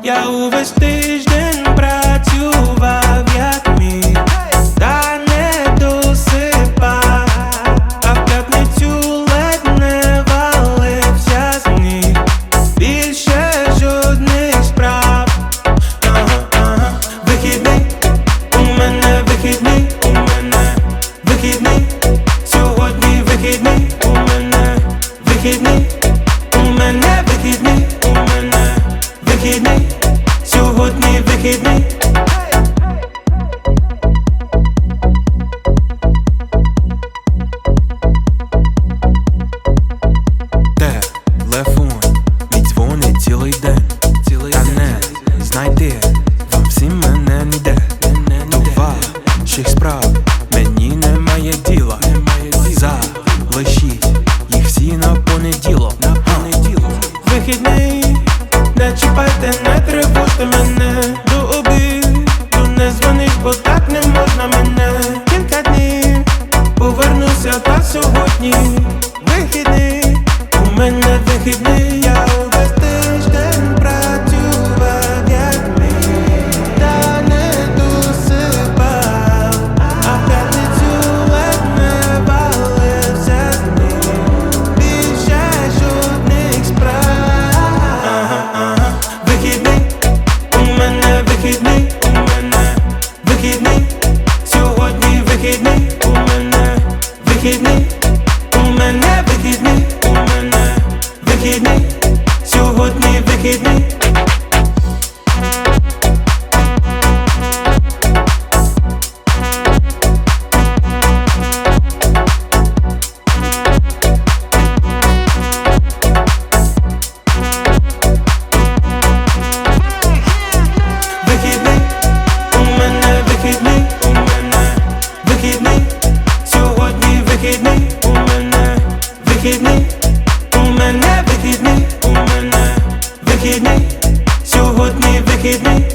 Я увесь тиждень працював як міг, та не досипав, а в п'ятницю ледь не валився з ніг. Більше жодних справ. Вихідний, у мене вихідний, у мене вихідний. Сьогодні вихідний, у мене вихідний, у мене вихідний, у мене вихідний. Сьогодні вихідний. Телефон мій дзвонить цілий день, та не знайти вам всім мене ніде. До ваших справ мені немає діла. Залишіть їх всі на понеділок. Вихідний, не чіпайте, не тривожте мене. До обіду не дзвонить, бо так не можна мене. Кілька днів повернуся, та сьогодні вихідний, у мене вихідний. Я увесь тиждень працював як міг, та не досипав, а в п'ятницю ледь не валився з ніг. Більше жодних справ. Вихідний, у мене вихідний, у мене вихідний. Сьогодні вихідний, у мене вихідний, у мене вихідний, у мене вихідний. Сьогодні вихідний. Вихідний, у мене вихідний, у мене вихідний. Сьогодні вихідний, у мене вихідний, у мене вихідний, у мене вихідний. Сьогодні вихідний.